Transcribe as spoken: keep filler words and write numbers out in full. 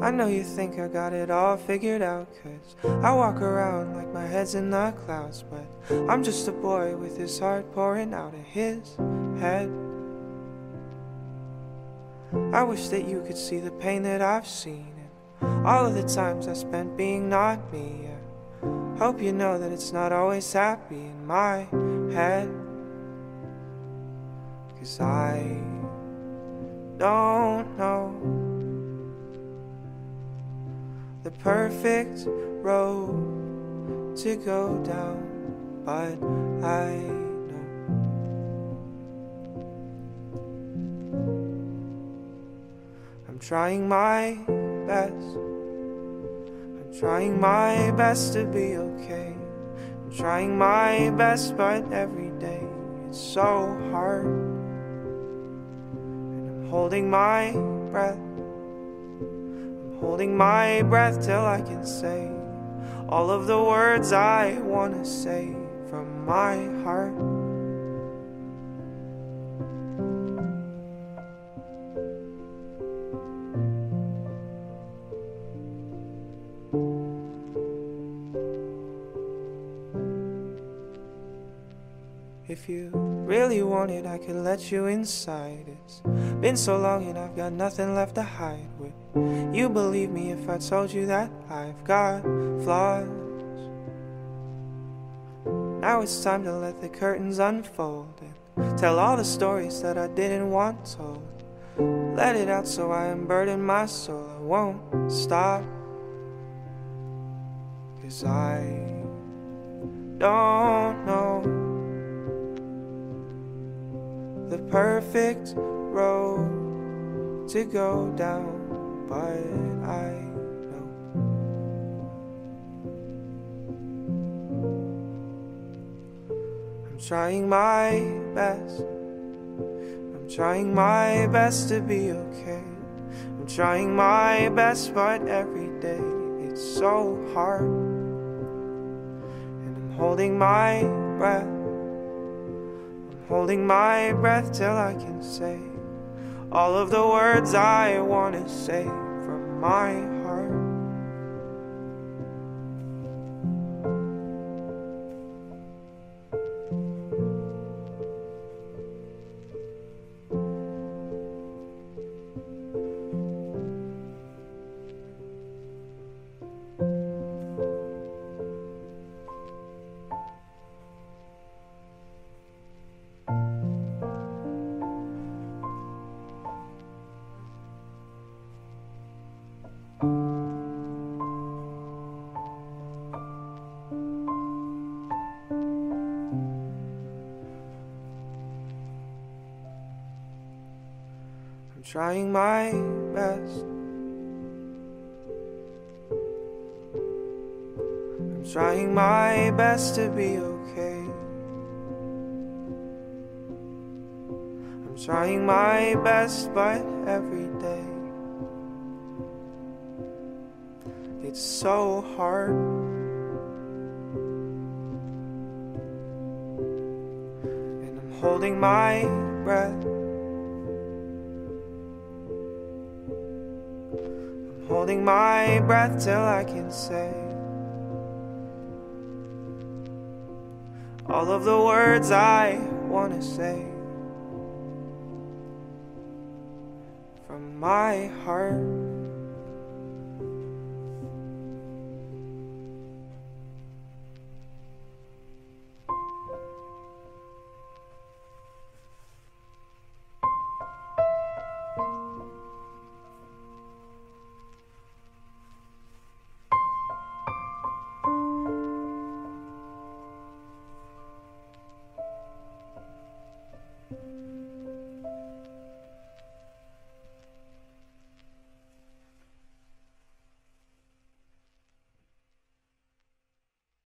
I know you think I got it all figured out, 'cause I walk around like my head's in the clouds, but I'm just a boy with his heart pouring out of his head. I wish that you could see the pain that I've seen and all of the times I spent being not me. Yeah. Hope you know that it's not always happy in my head, 'cause I don't know the perfect road to go down, but I know I'm trying my best. I'm trying my best to be okay. I'm trying my best, but every day it's so hard. And I'm holding my breath. Holding my breath till I can say all of the words I wanna say from my heart. If you really wanted, I could let you inside. It's been so long and I've got nothing left to hide. Would you believe me if I told you that I've got flaws? Now it's time to let the curtains unfold and tell all the stories that I didn't want told. Let it out so I unburden my soul. I won't stop, 'cause I don't know the perfect road to go down, but I know I'm trying my best. I'm trying my best to be okay. I'm trying my best, but every day it's so hard. And I'm holding my breath. Holding my breath till I can say all of the words I wanna say from my heart. I'm trying my best. I'm trying my best to be okay. I'm trying my best, but every day it's so hard. And I'm holding my breath. Holding my breath till I can say all of the words I wanna say from my heart.